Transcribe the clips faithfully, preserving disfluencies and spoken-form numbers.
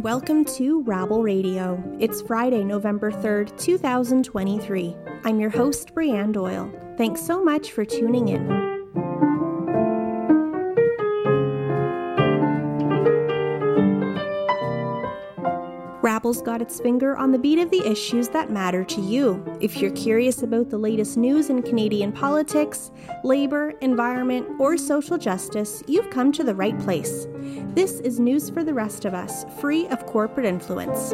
Welcome to Rabble Radio. It's Friday, November third, two thousand twenty-three. I'm your host, Brianne Doyle. Thanks so much for tuning in. Rabble's got its finger on the beat of the issues that matter to you. If you're curious about the latest news in Canadian politics, labor, environment, or social justice, you've come to the right place. This is News for the Rest of Us, free of corporate influence.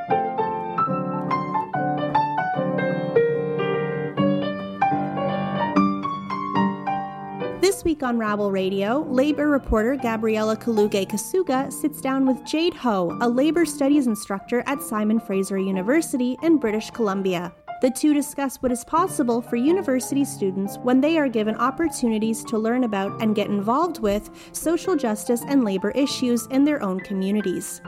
This week on Rabble Radio, Labour reporter Gabriela Kaluge-Kasuga sits down with Jade Ho, a Labour Studies instructor at Simon Fraser University in British Columbia. The two discuss what is possible for university students when they are given opportunities to learn about and get involved with social justice and labor issues in their own communities.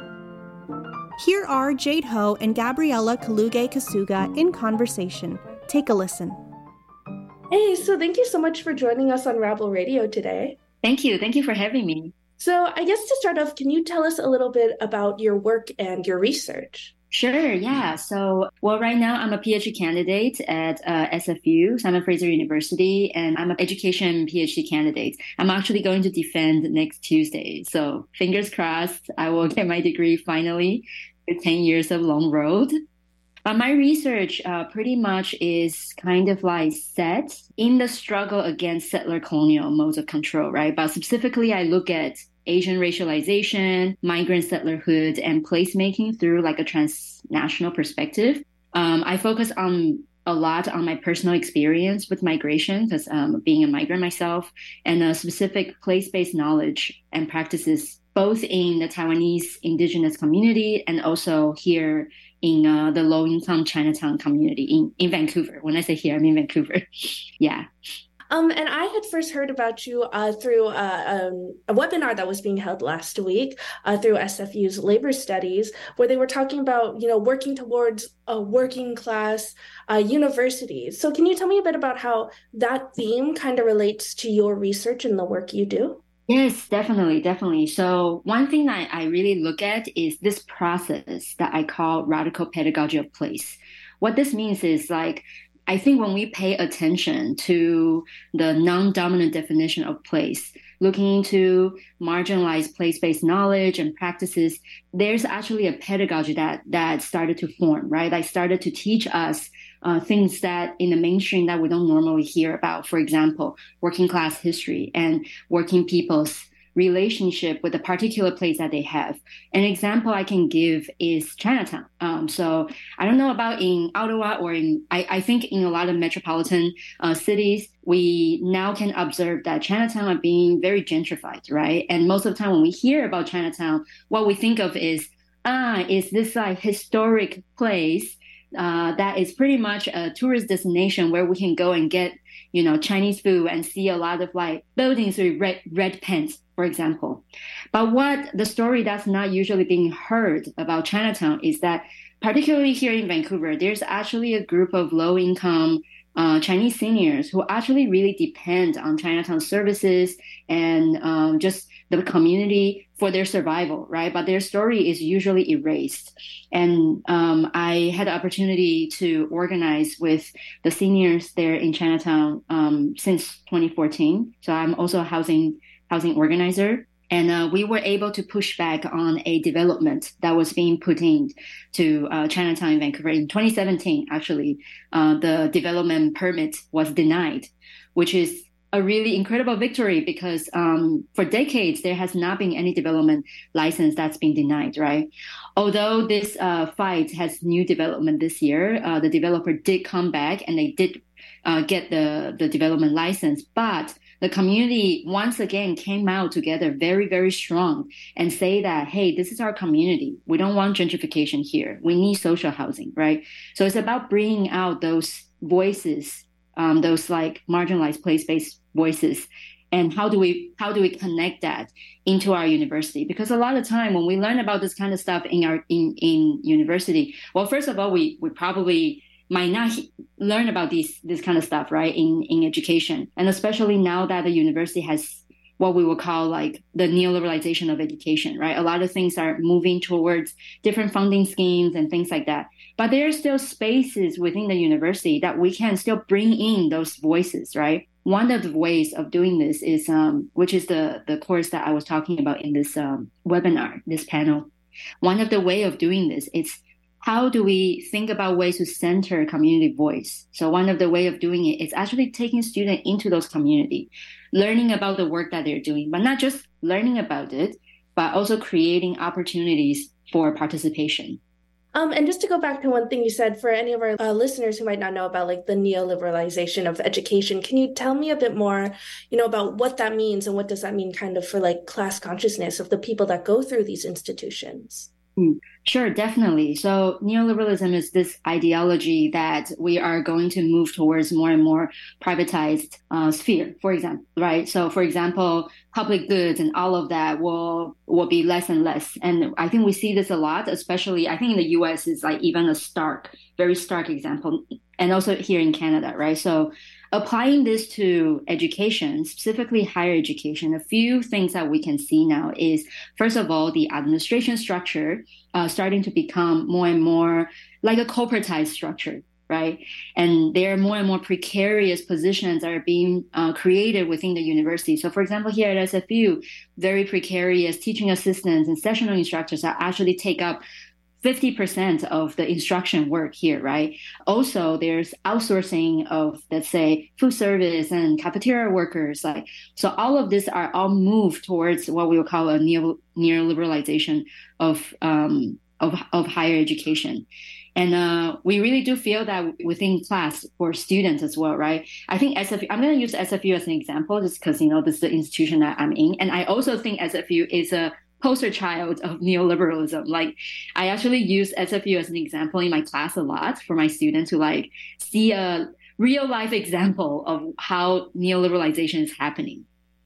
Here are Jade Ho and Gabriela Kaluge-Kasuga in conversation. Take a listen. Hey, so thank you so much for joining us on Rabble Radio today. Thank you. Thank you for having me. So I guess to start off, can you tell us a little bit about your work and your research? Sure, yeah. So, well, right now I'm a PhD candidate at uh, S F U, Simon Fraser University, and I'm an education PhD candidate. I'm actually going to defend next Tuesday. So fingers crossed, I will get my degree finally. ten years of long road. But my research uh, pretty much is kind of like set in the struggle against settler colonial modes of control, right? But specifically, I look at Asian racialization, migrant settlerhood, and placemaking through like a transnational perspective. Um, I focus on a lot on my personal experience with migration because um, being a migrant myself, and a specific place-based knowledge and practices both in the Taiwanese indigenous community and also here in uh, the low-income Chinatown community in, in Vancouver. When I say here, I mean Vancouver. yeah. Um, and I had first heard about you uh, through uh, um, a webinar that was being held last week uh, through S F U's Labor Studies, where they were talking about, you know, working towards a working class uh, universities. So can you tell me a bit about how that theme kind of relates to your research and the work you do? Yes, definitely, definitely. So one thing I, I really look at is this process that I call radical pedagogy of place. What this means is like, I think when we pay attention to the non-dominant definition of place, looking into marginalized place-based knowledge and practices, there's actually a pedagogy that that started to form, right? That started to teach us uh, things that in the mainstream that we don't normally hear about. For example, working class history and working people's relationship with a particular place that they have. An example I can give is Chinatown. Um, so I don't know about in Ottawa or in, I, I think in a lot of metropolitan uh, cities, we now can observe that Chinatown are being very gentrified, right? And most of the time when we hear about Chinatown, what we think of is, ah, is this like historic place uh, that is pretty much a tourist destination where we can go and get, you know, Chinese food and see a lot of like buildings with red, red paint, for example. But what the story that's not usually being heard about Chinatown is that, particularly here in Vancouver, there's actually a group of low-income uh, Chinese seniors who actually really depend on Chinatown services and um, just the community for their survival, right? But their story is usually erased. And um, I had the opportunity to organize with the seniors there in Chinatown um, since twenty fourteen. So I'm also a housing housing organizer. And uh, we were able to push back on a development that was being put in to uh, Chinatown in Vancouver in twenty seventeen. Actually, uh, the development permit was denied, which is a really incredible victory because um, for decades, there has not been any development license that's been denied, right? Although this uh, fight has new development this year, uh, the developer did come back and they did uh, get the, the development license, but the community once again came out together very, very strong and say that, hey, this is our community. We don't want gentrification here. We need social housing, right? So it's about bringing out those voices, um, those like marginalized place-based voices. And how do we how do we connect that into our university? Because a lot of time when we learn about this kind of stuff in our in, in university, well, first of all, we we probably might not he- learn about these this kind of stuff, right, in, in education. And especially now that the university has what we would call like the neoliberalization of education, right? A lot of things are moving towards different funding schemes and things like that. But there are still spaces within the university that we can still bring in those voices, right? One of the ways of doing this is, um, which is the, the course that I was talking about in this um, webinar, this panel. One of the way of doing this is how do we think about ways to center community voice? So one of the way of doing it is actually taking students into those community, learning about the work that they're doing, but not just learning about it, but also creating opportunities for participation. Um, and just to go back to one thing you said, for any of our uh, listeners who might not know about like the neoliberalization of education, can you tell me a bit more, you know, about what that means and what does that mean kind of for like class consciousness of the people that go through these institutions? Mm, sure, definitely. So neoliberalism is this ideology that we are going to move towards more and more privatized uh, sphere, for example, right? So for example, public goods and all of that will will be less and less. And I think we see this a lot, especially I think in the U S is like even a stark, very stark example. And also here in Canada, right? So applying this to education, specifically higher education, a few things that we can see now is, first of all, the administration structure uh, starting to become more and more like a corporatized structure, right? And there are more and more precarious positions that are being uh, created within the university. So for example, here at S F U, very precarious teaching assistants and sessional instructors that actually take up fifty percent of the instruction work here, right? Also, there's outsourcing of, let's say, food service and cafeteria workers. Like, so all of this are all moved towards what we would call a neo neoliberalization of um, of of higher education. And uh, we really do feel that within class for students as well, right? I think S F U, I'm going to use S F U as an example just because, you know, this is the institution that I'm in. And I also think S F U is a poster child of neoliberalism. Like I actually use S F U as an example in my class a lot for my students to like see a real life example of how neoliberalization is happening.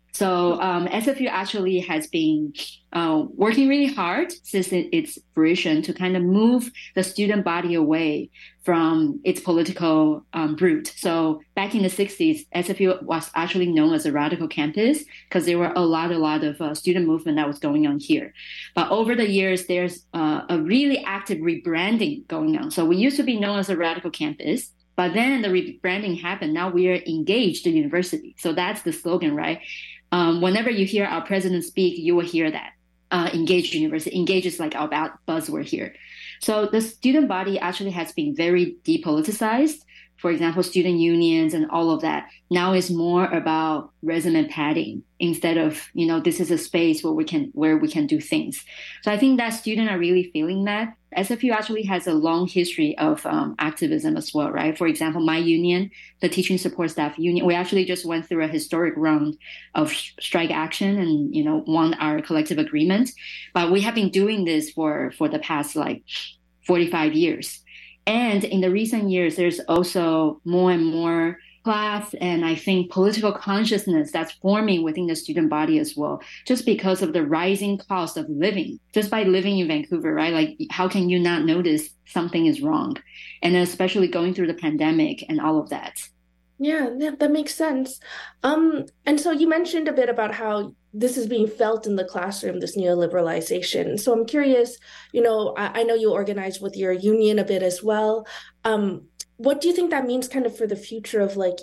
So um, S F U actually has been uh, working really hard since it, its fruition to kind of move the student body away from its political um, root. So back in the sixties, S F U was actually known as a radical campus because there were a lot, a lot of uh, student movement that was going on here. But over the years, there's uh, a really active rebranding going on. So we used to be known as a radical campus. But then the rebranding happened. Now we are engaged university. So that's the slogan, right? Um, whenever you hear our president speak, you will hear that. Uh, engaged university. Engaged is like our buzzword here. So the student body actually has been very depoliticized. For example, student unions and all of that now is more about resume padding instead of, you know, this is a space where we can where we can do things. So I think that students are really feeling that. S F U actually has a long history of um, activism as well, right? For example, my union, the Teaching Support Staff Union, we actually just went through a historic round of strike action and, you know, won our collective agreement. But we have been doing this for, for the past like forty-five years. And in the recent years, there's also more and more class and I think political consciousness that's forming within the student body as well, just because of the rising cost of living. Just by living in Vancouver, right? Like, how can you not notice something is wrong? And especially going through the pandemic and all of that. Yeah, that, that makes sense. Um, and so you mentioned a bit about how this is being felt in the classroom, this neoliberalization. So I'm curious, you know, I, I know you organize with your union a bit as well. Um, what do you think that means kind of for the future of like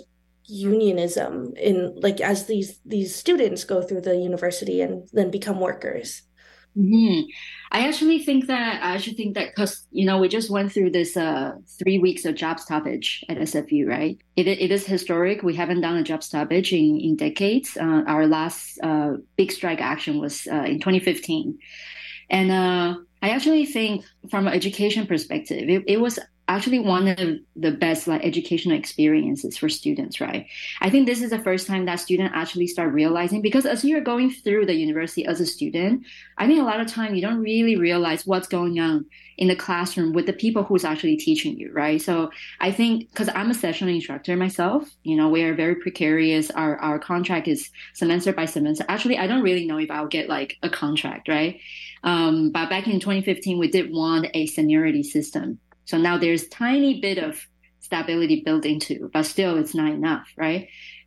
unionism in like as these these students go through the university and then become workers? Mm-hmm. I actually think that I actually think that because, you know, we just went through this uh, three weeks of job stoppage at S F U, right? It it is historic. We haven't done a job stoppage in, in decades. Uh, our last uh, big strike action was uh, in twenty fifteen. And uh, I actually think from an education perspective, it, it was actually one of the best like educational experiences for students, right? I think this is the first time that students actually start realizing, because as you're going through the university as a student, I think a lot of time you don't really realize what's going on in the classroom with the people who's actually teaching you, right? So I think, because I'm a sessional instructor myself, you know, we are very precarious. Our our contract is semester by semester. Actually, I don't really know if I'll get like a contract, right? Um, but back in twenty fifteen, we did want a seniority system. So now there's tiny bit of stability built into, but still it's not enough, right?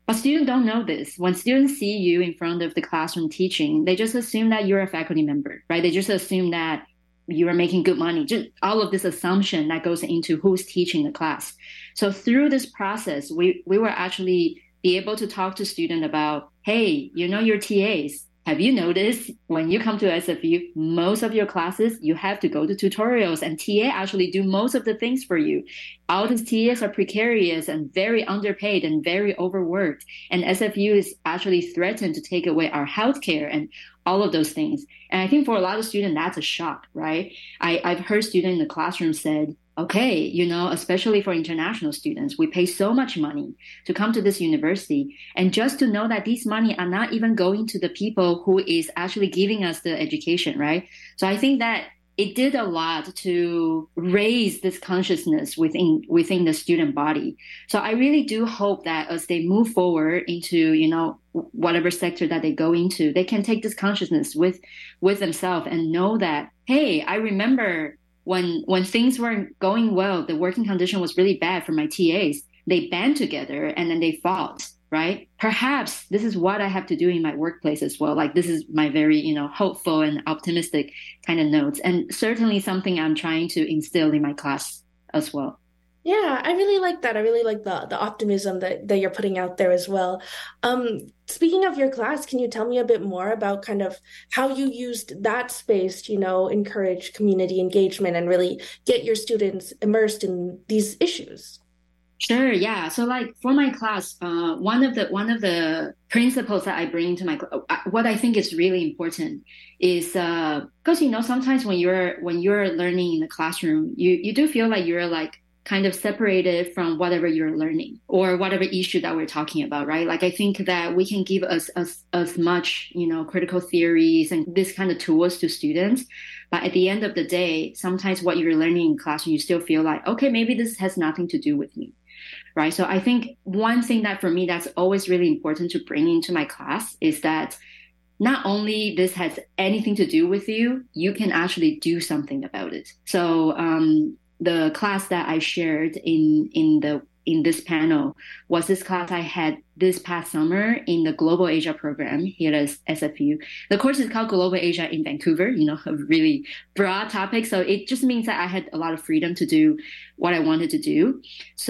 But students don't know this. When students see you in front of the classroom teaching, they just assume that you're a faculty member, right? They just assume that you are making good money. Just all of this assumption that goes into who's teaching the class. So through this process, we, we were actually be able to talk to students about, hey, you know your T As. Have you noticed when you come to S F U, most of your classes, you have to go to tutorials and T A actually do most of the things for you. All these T As are precarious and very underpaid and very overworked. And S F U is actually threatened to take away our healthcare and all of those things. And I think for a lot of students, that's a shock, right? I, I've heard students in the classroom said, okay, you know, especially for international students, we pay so much money to come to this university. And just to know that these money are not even going to the people who is actually giving us the education, right? So I think that it did a lot to raise this consciousness within within the student body. So I really do hope that as they move forward into, you know, whatever sector that they go into, they can take this consciousness with with themselves and know that, hey, I remember when when things weren't going well, the working condition was really bad for my T As. They band together and then they fought, right? Perhaps this is what I have to do in my workplace as well. Like this is my very, you know, hopeful and optimistic kind of notes, and certainly something I'm trying to instill in my class as well. Yeah, I really like that. I really like the the optimism that, that you're putting out there as well. Um, speaking of your class, can you tell me a bit more about kind of how you used that space to, you know, encourage community engagement and really get your students immersed in these issues? Sure, yeah. So like for my class, uh, one of the one of the principles that I bring to my uh, what I think is really important is uh, because you know sometimes when you're when you're learning in the classroom, you you do feel like you're like kind of separated from whatever you're learning or whatever issue that we're talking about, right? Like I think that we can give us as as much, you know, critical theories and this kind of tools to students. But at the end of the day, sometimes what you're learning in class, you still feel like, okay, maybe this has nothing to do with me, right? So I think one thing that for me that's always really important to bring into my class is that not only this has anything to do with you, you can actually do something about it. So um, the class that I shared in in the in this panel was this class I had this past summer in the Global Asia program here at S F U. The course is called Global Asia in Vancouver, you know, a really broad topic. So it just means that I had a lot of freedom to do what I wanted to do.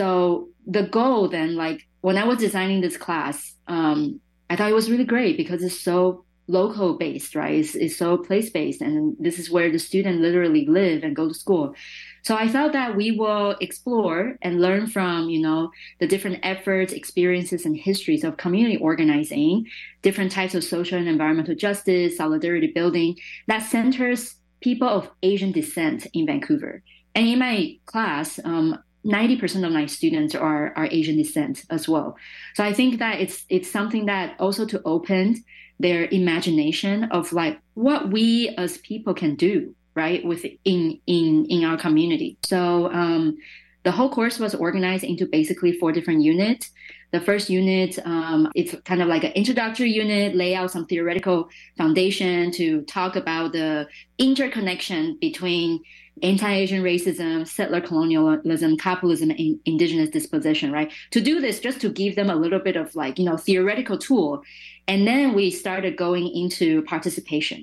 So the goal then, like when I was designing this class, um, I thought it was really great because it's so local based, right? It's, it's so place based. And this is where the student literally live and go to school. So I thought that we will explore and learn from, you know, the different efforts, experiences, and histories of community organizing, different types of social and environmental justice, solidarity building that centers people of Asian descent in Vancouver. And in my class, um, ninety percent of my students are, are Asian descent as well. So I think that it's it's something that also to open their imagination of like what we as people can do, right, within in in our community. So um, the whole course was organized into basically four different units. The first unit, um, it's kind of like an introductory unit, lay out some theoretical foundation to talk about the interconnection between anti-Asian racism, settler colonialism, capitalism, and indigenous dispossession, right? To do this, just to give them a little bit of like, you know, theoretical tool. And then we started going into participation.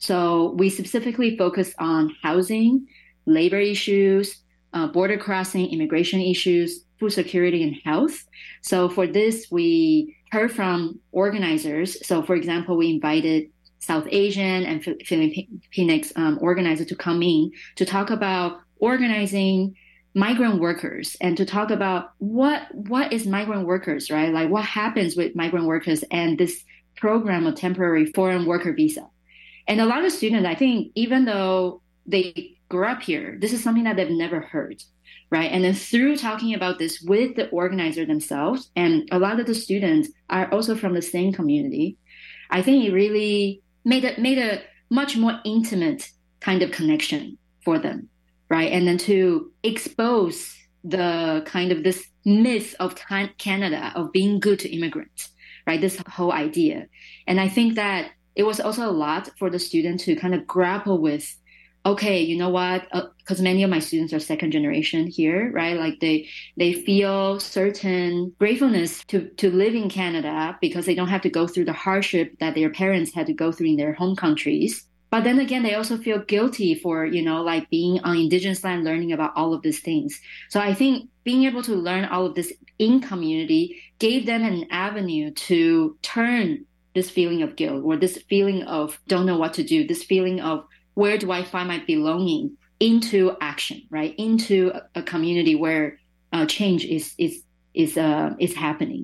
So we specifically focused on housing, labor issues, uh, border crossing, immigration issues, food security, and health. So for this, we heard from organizers. So for example, we invited South Asian and Filipinx um, organizers to come in to talk about organizing migrant workers and to talk about what what is migrant workers, right? Like what happens with migrant workers and this program of temporary foreign worker visa. And a lot of students, I think, even though they grew up here, this is something that they've never heard, right? And then through talking about this with the organizer themselves, and a lot of the students are also from the same community, I think it really made a, made a much more intimate kind of connection for them, right? And then to expose the kind of this myth of Canada, of being good to immigrants, right? This whole idea. And I think that it was also a lot for the student to kind of grapple with okay, you know what? Because uh, many of my students are second generation here, right? Like they they feel certain gratefulness to to live in Canada because they don't have to go through the hardship that their parents had to go through in their home countries. But then again, they also feel guilty for, you know, like being on Indigenous land, learning about all of these things. So I think being able to learn all of this in community gave them an avenue to turn this feeling of guilt or this feeling of don't know what to do, this feeling of where do I find my belonging into action, right? Into a, a community where uh, change is is is uh, is happening.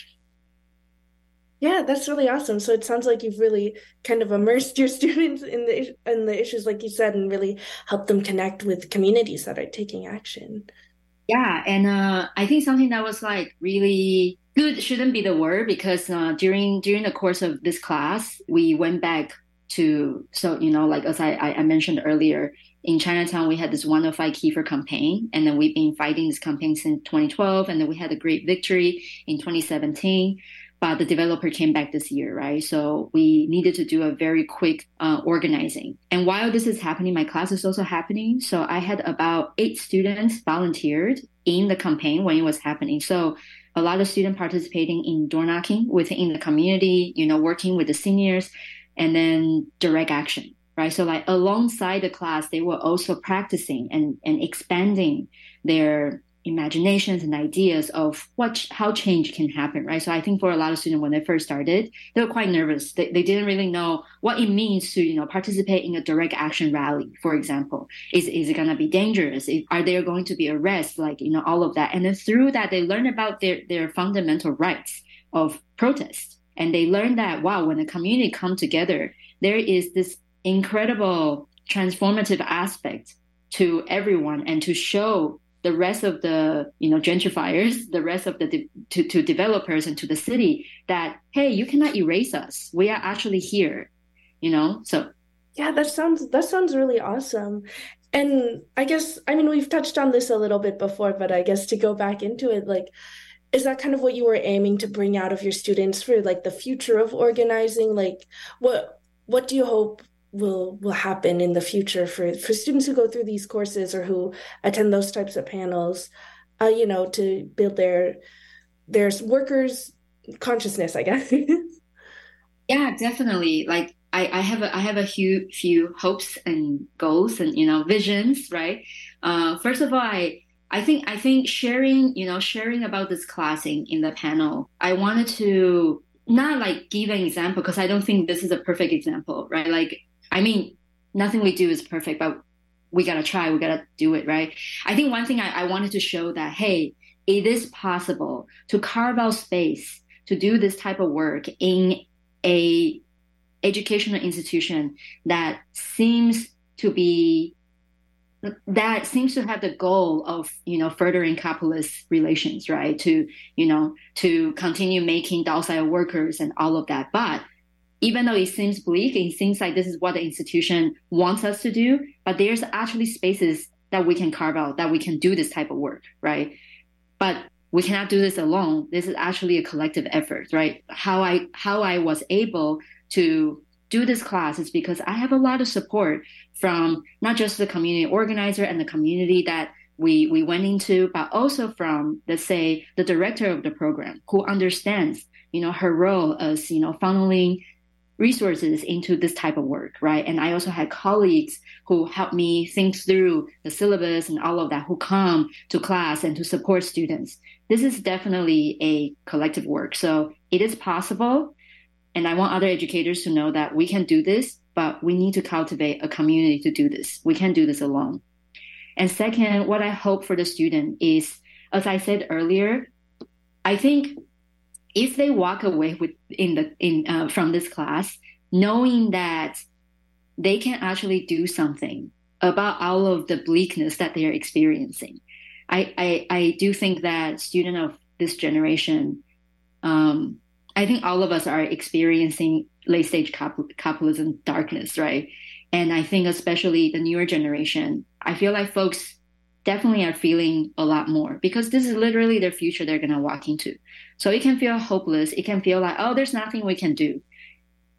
Yeah, that's really awesome. So it sounds like you've really kind of immersed your students in the in the issues, like you said, and really helped them connect with communities that are taking action. Yeah, and uh, I think something that was like really good shouldn't be the word because uh, during during the course of this class, we went back to, so, you know, like as I, I mentioned earlier, in Chinatown, we had this one oh five Kiefer campaign, and then we've been fighting this campaign since twenty twelve, and then we had a great victory in twenty seventeen. But the developer came back this year, right? So we needed to do a very quick uh, organizing. And while this is happening, my class is also happening. So I had about eight students volunteered in the campaign when it was happening. So a lot of students participating in door knocking within the community, you know, working with the seniors, and then direct action, right? So like alongside the class, they were also practicing and, and expanding their imaginations and ideas of what how change can happen, right? So I think for a lot of students, when they first started, they were quite nervous. They, they didn't really know what it means to, you know, participate in a direct action rally, for example. Is is it going to be dangerous? Are there going to be arrests? Like, you know, all of that. And then through that, they learn about their, their fundamental rights of protest. And they learn that, wow, when a community come together, there is this incredible transformative aspect to everyone, and to show the rest of the, you know, gentrifiers, the rest of the de- to, to developers and to the city that, hey, you cannot erase us. We are actually here, you know. So yeah, that sounds that sounds really awesome. And I guess, I mean, we've touched on this a little bit before, but I guess to go back into it, like, is that kind of what you were aiming to bring out of your students for like the future of organizing? Like, what what do you hope will will happen in the future for, for students who go through these courses or who attend those types of panels, uh, you know, to build their their workers' consciousness, I guess? Yeah, definitely. Like I, I have a I have a few few hopes and goals and, you know, visions, right? Uh, first of all, I I think I think sharing, you know, sharing about this class in, in the panel, I wanted to not like give an example because I don't think this is a perfect example, right? Like, I mean, nothing we do is perfect, but we gotta try, we gotta do it, right? I think one thing I, I wanted to show that, hey, it is possible to carve out space to do this type of work in a educational institution that seems to be that seems to have the goal of, you know, furthering capitalist relations, right? To, you know, to continue making docile workers and all of that. But even though it seems bleak, it seems like this is what the institution wants us to do, but there's actually spaces that we can carve out, that we can do this type of work, right? But we cannot do this alone. This is actually a collective effort, right? How I how I was able to do this class is because I have a lot of support from not just the community organizer and the community that we we went into, but also from, let's say, the director of the program, who understands, you know, her role as, you know, funneling resources into this type of work, right? And I also had colleagues who helped me think through the syllabus and all of that, who come to class and to support students. This is definitely a collective work. So it is possible. And I want other educators to know that we can do this, but we need to cultivate a community to do this. We can't do this alone. And second, what I hope for the student is, as I said earlier, I think if they walk away with in the in uh, from this class, knowing that they can actually do something about all of the bleakness that they are experiencing, I I, I do think that students of this generation, um, I think all of us are experiencing late stage cap- capitalism darkness, right? And I think especially the newer generation, I feel like folks definitely are feeling a lot more because this is literally their future they're going to walk into. So it can feel hopeless. It can feel like, oh, there's nothing we can do.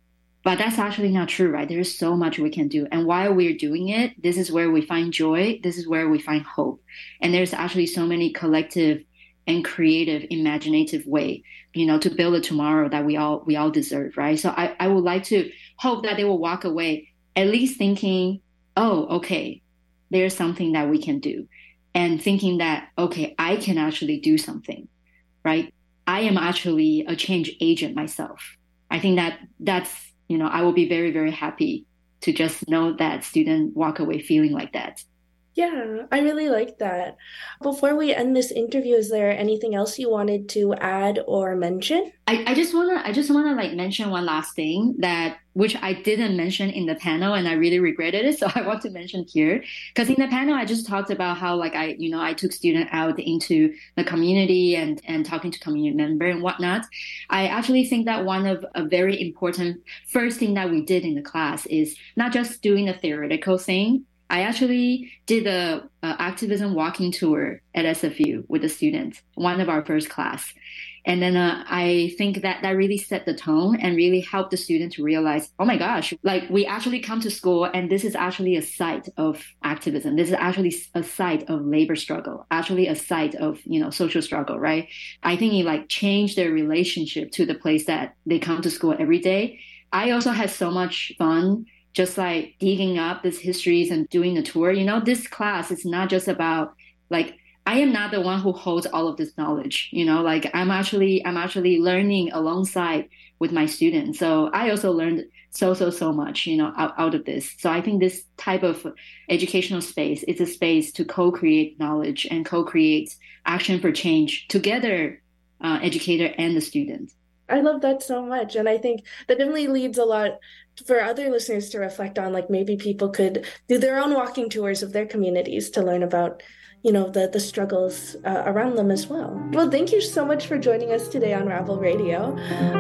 But that's actually not true, right? There's so much we can do. And while we're doing it, this is where we find joy. This is where we find hope. And there's actually so many collective and creative, imaginative way, you know, to build a tomorrow that we all we all deserve, right? So I, I would like to hope that they will walk away at least thinking, oh, okay, there's something that we can do. And thinking that, okay, I can actually do something, right? I am actually a change agent myself. I think that that's, you know, I will be very, very happy to just know that students walk away feeling like that. Yeah, I really like that. Before we end this interview, is there anything else you wanted to add or mention? I, I just wanna I just wanna like mention one last thing that which I didn't mention in the panel and I really regretted it. So I want to mention here. Because in the panel I just talked about how like I, you know, I took students out into the community and, and talking to community member and whatnot. I actually think that one of a very important first thing that we did in the class is not just doing a theoretical thing. I actually did a, a activism walking tour at S F U with the students, one of our first class. And then uh, I think that that really set the tone and really helped the students to realize, oh my gosh, like we actually come to school and this is actually a site of activism. This is actually a site of labor struggle, actually a site of, you know, social struggle, right? I think it like changed their relationship to the place that they come to school every day. I also had so much fun just like digging up these histories and doing the tour. You know, this class is not just about like, I am not the one who holds all of this knowledge, you know, like I'm actually, I'm actually learning alongside with my students. So I also learned so, so, so much, you know, out, out of this. So I think this type of educational space is a space to co-create knowledge and co-create action for change together, uh, educator and the student. I love that so much. And I think that definitely leads a lot for other listeners to reflect on, like maybe people could do their own walking tours of their communities to learn about, you know, the, the struggles uh, around them as well. Well, thank you so much for joining us today on Rabble Radio.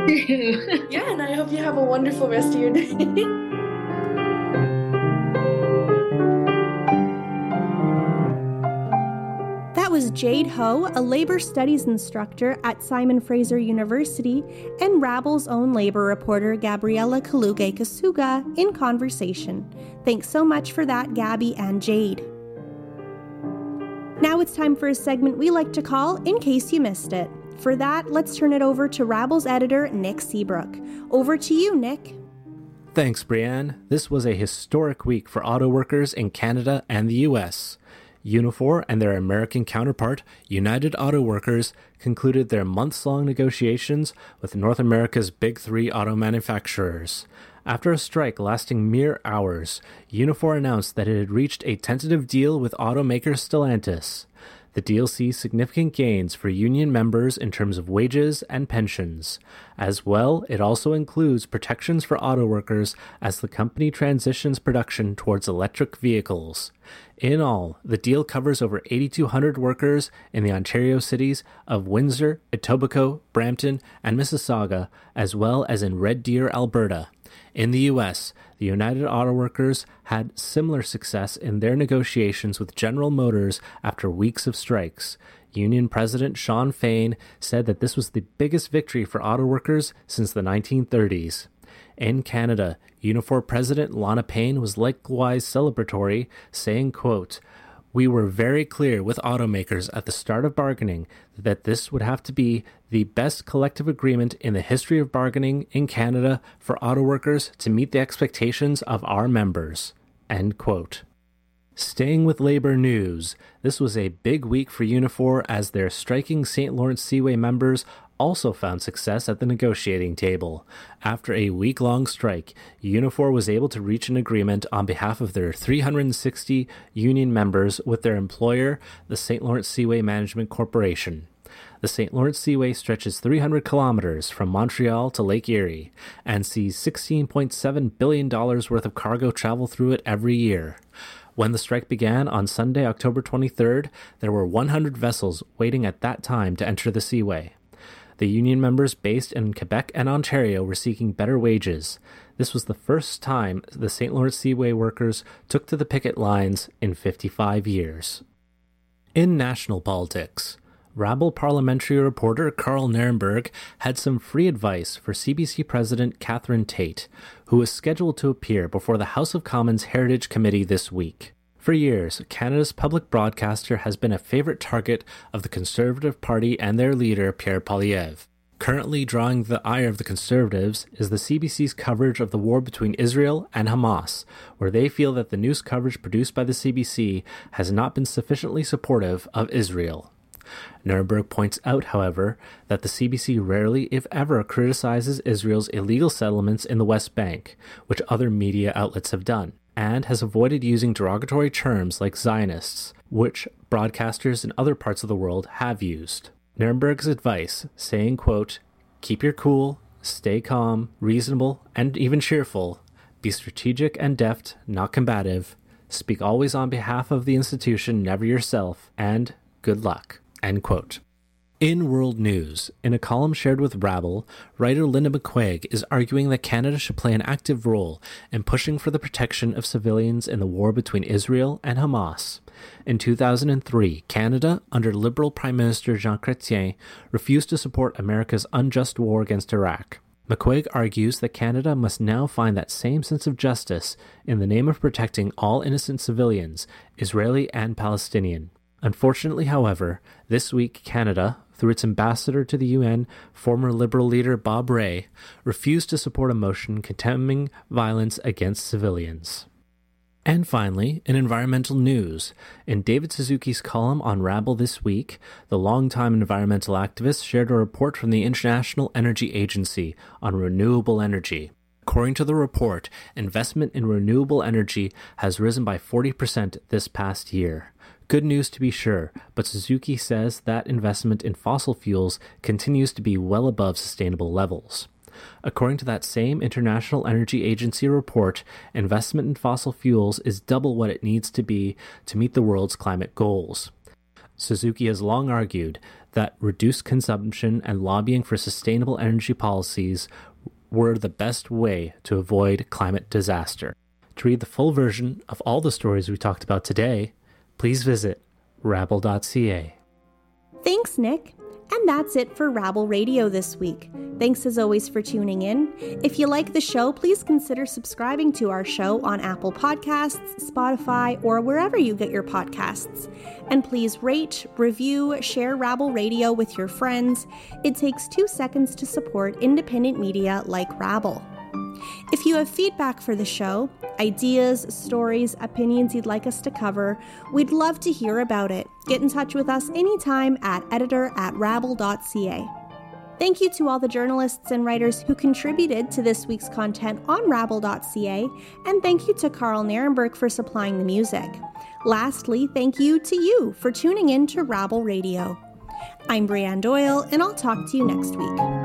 Yeah, and I hope you have a wonderful rest of your day. That was Jade Ho, a labor studies instructor at Simon Fraser University, and Rabble's own labor reporter, Gabriela Kaluge-Kasuga, in conversation. Thanks so much for that, Gabby and Jade. Now it's time for a segment we like to call In Case You Missed It. For that, let's turn it over to Rabble's editor, Nick Seabrook. Over to you, Nick. Thanks, Brianne. This was a historic week for auto workers in Canada and the U S Unifor and their American counterpart, United Auto Workers, concluded their months-long negotiations with North America's big three auto manufacturers. After a strike lasting mere hours, Unifor announced that it had reached a tentative deal with automaker Stellantis. The deal sees significant gains for union members in terms of wages and pensions. As well, it also includes protections for auto workers as the company transitions production towards electric vehicles. In all, the deal covers over eighty-two hundred workers in the Ontario cities of Windsor, Etobicoke, Brampton, and Mississauga, as well as in Red Deer, Alberta. In the U S, the United Auto Workers had similar success in their negotiations with General Motors after weeks of strikes. Union President Shawn Fain said that this was the biggest victory for auto workers since the nineteen thirties. In Canada, Unifor President Lana Payne was likewise celebratory, saying, quote, "We were very clear with automakers at the start of bargaining that this would have to be the best collective agreement in the history of bargaining in Canada for auto workers to meet the expectations of our members." End quote. Staying with labor news, this was a big week for Unifor as their striking Saint Lawrence Seaway members also found success at the negotiating table. After a week-long strike, Unifor was able to reach an agreement on behalf of their three hundred sixty union members with their employer, the Saint Lawrence Seaway Management Corporation. The Saint Lawrence Seaway stretches three hundred kilometers from Montreal to Lake Erie and sees sixteen point seven billion dollars worth of cargo travel through it every year. When the strike began on Sunday, October twenty-third, there were one hundred vessels waiting at that time to enter the Seaway. The union members based in Quebec and Ontario were seeking better wages. This was the first time the Saint Lawrence Seaway workers took to the picket lines in fifty-five years. In national politics, Rabble parliamentary reporter Carl Nirenberg had some free advice for C B C President Catherine Tait, who is scheduled to appear before the House of Commons Heritage Committee this week. For years, Canada's public broadcaster has been a favorite target of the Conservative Party and their leader, Pierre Poilievre. Currently drawing the ire of the Conservatives is the C B C's coverage of the war between Israel and Hamas, where they feel that the news coverage produced by the C B C has not been sufficiently supportive of Israel. Nirenberg points out, however, that the C B C rarely, if ever, criticizes Israel's illegal settlements in the West Bank, which other media outlets have done, and has avoided using derogatory terms like Zionists, which broadcasters in other parts of the world have used. Nirenberg's advice, saying, quote, "Keep your cool, stay calm, reasonable, and even cheerful, be strategic and deft, not combative, speak always on behalf of the institution, never yourself, and good luck." End quote. In world news, in a column shared with Rabble, writer Linda McQuaig is arguing that Canada should play an active role in pushing for the protection of civilians in the war between Israel and Hamas. In two thousand three, Canada, under Liberal Prime Minister Jean Chrétien, refused to support America's unjust war against Iraq. McQuaig argues that Canada must now find that same sense of justice in the name of protecting all innocent civilians, Israeli and Palestinian. Unfortunately, however, this week Canada, through its ambassador to the U N, former Liberal leader Bob Rae, refused to support a motion condemning violence against civilians. And finally, in environmental news, in David Suzuki's column on Rabble this week, the longtime environmental activist shared a report from the International Energy Agency on renewable energy. According to the report, investment in renewable energy has risen by forty percent this past year. Good news to be sure, but Suzuki says that investment in fossil fuels continues to be well above sustainable levels. According to that same International Energy Agency report, investment in fossil fuels is double what it needs to be to meet the world's climate goals. Suzuki has long argued that reduced consumption and lobbying for sustainable energy policies were the best way to avoid climate disaster. To read the full version of all the stories we talked about today, please visit rabble dot c a. Thanks, Nick. And that's it for Rabble Radio this week. Thanks as always for tuning in. If you like the show, please consider subscribing to our show on Apple Podcasts, Spotify, or wherever you get your podcasts. And please rate, review, share Rabble Radio with your friends. It takes two seconds to support independent media like Rabble. If you have feedback for the show, ideas, stories, opinions you'd like us to cover, we'd love to hear about it. Get in touch with us anytime at editor at rabble dot c a. Thank you to all the journalists and writers who contributed to this week's content on rabble dot c a, and thank you to Carl Nirenberg for supplying the music. Lastly, thank you to you for tuning in to Rabble Radio. I'm Brianne Doyle, and I'll talk to you next week.